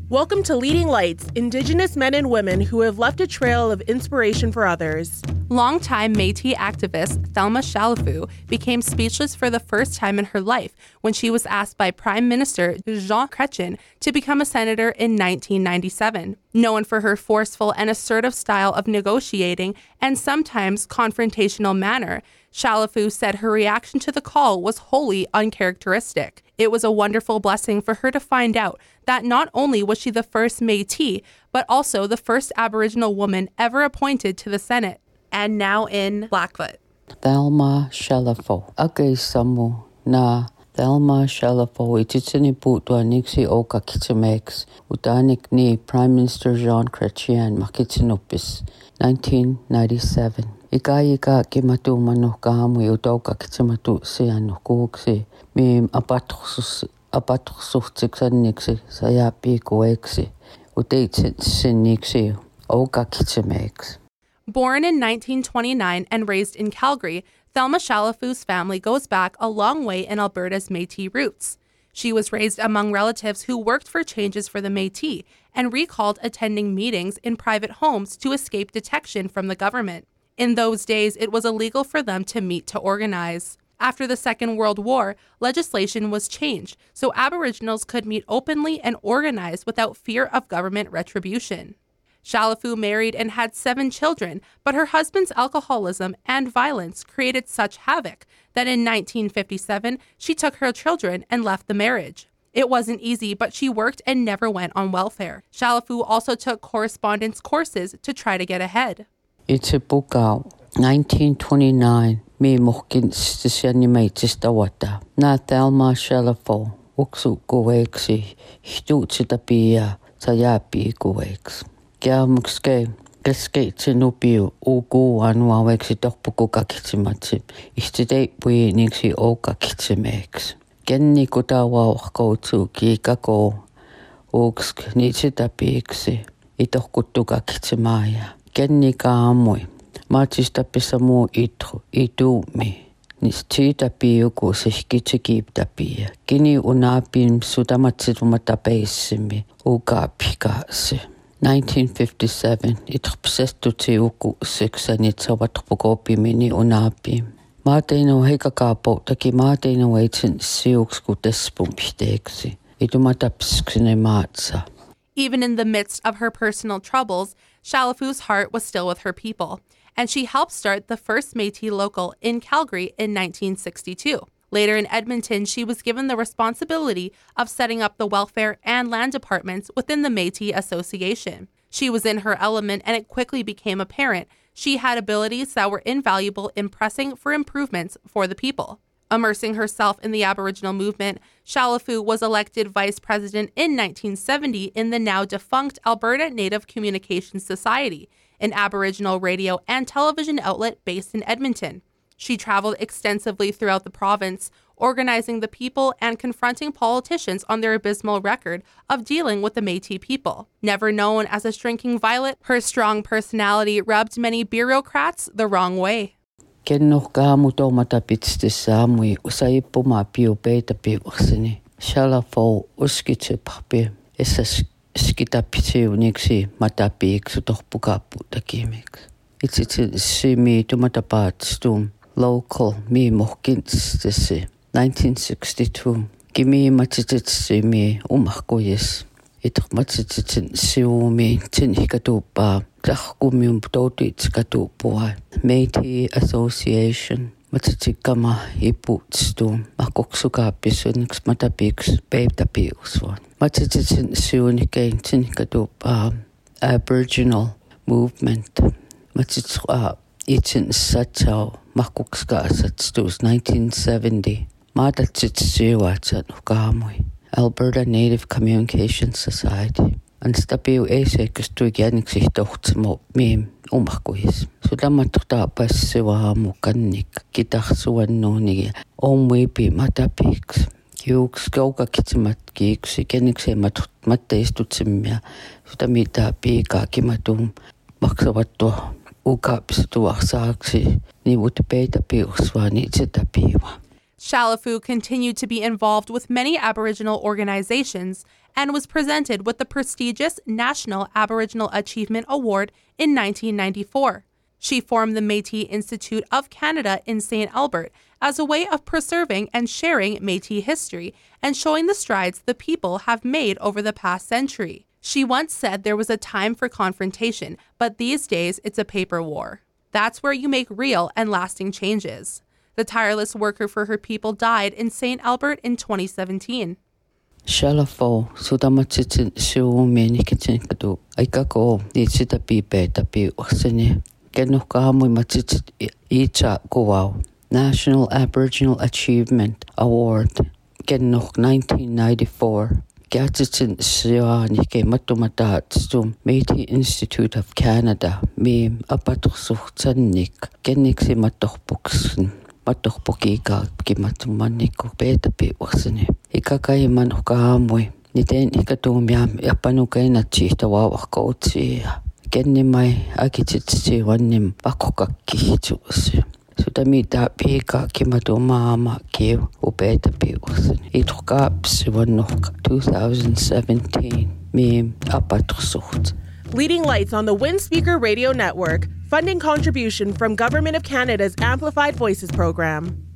Welcome to Leading Lights, Indigenous men and women who have left a trail of inspiration for others. Longtime Métis activist Thelma Chalifoux became speechless for the first time in her life when she was asked by Prime Minister Jean Chrétien to become a senator in 1997. Known for her forceful and assertive style of negotiating and sometimes confrontational manner, Chalifoux said her reaction to the call was wholly uncharacteristic. It was a wonderful blessing for her to find out that not only was she the first Métis, but also the first Aboriginal woman ever appointed to the Senate. And now in Blackfoot. Thelma Chalifoux. Ake samu na Thelma Chalifoux ititini putua niksi oka kitimex utanik ni Prime Minister Jean Chrétien makitinupis 1997. Ika ki matu manu kahamu utoka kitimatu sianu kuuksi mi apatuksuhtiksaniksi sayapi kueksi uteitsinniksi oka kitimex. Born in 1929 and raised in Calgary, Thelma Chalifoux's family goes back a long way in Alberta's Métis roots. She was raised among relatives who worked for changes for the Métis and recalled attending meetings in private homes to escape detection from the government. In those days, it was illegal for them to meet to organize. After the Second World War, legislation was changed so Aboriginals could meet openly and organize without fear of government retribution. Chalifoux married and had 7 children, but her husband's alcoholism and violence created such havoc that in 1957, she took her children and left the marriage. It wasn't easy, but she worked and never went on welfare. Chalifoux also took correspondence courses to try to get ahead. It's a book out. 1929, me mohkin stisianimaitis na Thelma Chalifoux, uksu kuweksi, htuutsitapia, sayapi kuweks. Kia mukske keske tinupiu uku anuaweksi tohpuku kakitimatsi istidei pui niksi o kakitimeeks. Kenni kutawa ohkoutu kiikako uksk nitsitapiiksi itohkuttu kakitimaya. Kenni kaamui maatistapisamu ituumi nistitapiuku sihkitsikiptapia. Kini unapin sutamatsitumatapeiссimi ukapikaasi. 1957, itxpsestuti uku seksanitsavatxpukopi mini unapi. Maateino heikakapo taki maateino eitsin siuksku tespumpihteeksi. Itumatapsksine maatsa. Even in the midst of her personal troubles, Chalifoux's heart was still with her people, and she helped start the first Métis local in Calgary in 1962. Later in Edmonton, she was given the responsibility of setting up the welfare and land departments within the Métis Association. She was in her element, and it quickly became apparent she had abilities that were invaluable in pressing for improvements for the people. Immersing herself in the Aboriginal movement, Chalifoux was elected vice president in 1970 in the now defunct Alberta Native Communications Society, an Aboriginal radio and television outlet based in Edmonton. She traveled extensively throughout the province, organizing the people and confronting politicians on their abysmal record of dealing with the Métis people. Never known as a shrinking violet, her strong personality rubbed many bureaucrats the wrong way. Kennohkaamutomatapitstissaamui usaippumaapiupeitapiuarsini. Chalifoux uskitsipahpi essaskitapitiuniksi matapiiksu tohpukaaputakimiksi. Itsitsimi tumatapaatsstum. Local mi mohkinstisi 1962 kimi matititsi mi umahkuyis itmatititsin siumi tinhikatupa tahkumium totitskatupua Métis Association matitikama iputstum mahkoksukaapisunniksi matapiks peiptapiuswan matititsin siunikein tinhikatupa Aboriginal movement matitsuqa itin satsau mahkukskaasatstuus 1970 maatatsitsiuatsan ukaamui Alberta Native Communications Society anstapiu eiseikustuikianiksi tohtsimo miim umahkuis sulamattortaapassiwaamu kannik kitarsuannuunigi omwipi matapiks kiuks kaukakitimat kiiksi keniksi matteistutsimmia sutamita piikaa kimatum maksavattua ukapsituarsaaksi nivuti peitapiursua niitsitapiiwa. Chalafu continued to be involved with many Aboriginal organizations and was presented with the prestigious National Aboriginal Achievement Award in 1994. She formed the Métis Institute of Canada in St. Albert as a way of preserving and sharing Métis history and showing the strides the people have made over the past century. She once said there was a time for confrontation, but these days it's a paper war. That's where you make real and lasting changes. The tireless worker for her people died in St. Albert in 2017. Shalafo, sudamatitin siumeni kitin aikako di sitapi pe tapi oksene kenokamo matitit icha kuwao National Aboriginal Achievement Award kenok 1994 Gatitin siani ke matumatat stum Métis Institute of Canada me apatuxuxtanik keniksi matoxpuxn matoxpokika kimatumaniko petapi oksene ikakai man ukaamui niten ikatumiam yapanukaina tawawakotsia kenni mai akititsi wannim pakokakkihitus sudamita pika kimatumama kiu upetapi oksene itrukaps wannok 2017 me apatuxuxt. Leading Lights on the Windspeaker Radio Network, funding contribution from Government of Canada's Amplified Voices program.